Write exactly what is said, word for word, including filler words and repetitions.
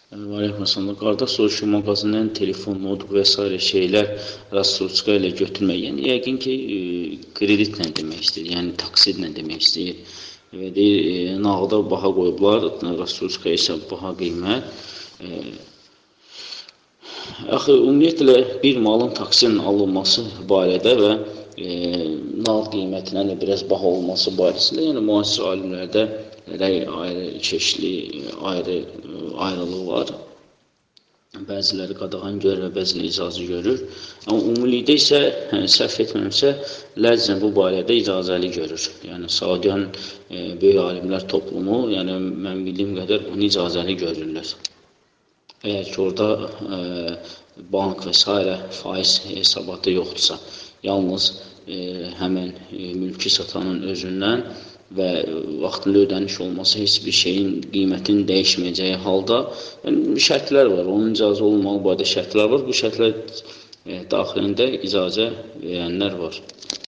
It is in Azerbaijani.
Aleyküm selam. Qardaş soruşu mağazadan telefon, notebook və s. şeylər rassroçka ilə götürmək. Yəni yəqin ki, e, kreditlə demək istəyir, yəni taksidlə demək istəyir. Və deyir, e, nağda baha qoyublar, rassroçka isə baha qiymət. E, Axı ümumiyyətlə bir malın taksidlə alınması barədə və e, nağd qiymətinə də biraz baha olması barəsində, yəni müasir alimlərdə rəy ayrı, çeşitli ayrı ayrılıq var. Bəziləri qadağan görür və bəziləri icazə görür. Amma ümumilikdə isə, hə, səhv etməmsə, Ləzzən bu barədə icazəli görür. Yəni, Saudiyan e, böyük alimlər toplumu, yəni mən bildiyim qədər bunu icazəli görürlər. Əgər ki, orada e, bank və s. faiz hesabatı yoxdursa, yalnız e, həmən e, mülki satanın özündən və vaxtında ödəniş olması heç bir şeyin qiymətinin dəyişməyəcəyi halda yəni, şərtlər var. Onun icazə olunmağı barədə şərtlər var. Bu şərtlər e, daxilində icazə verənlər var.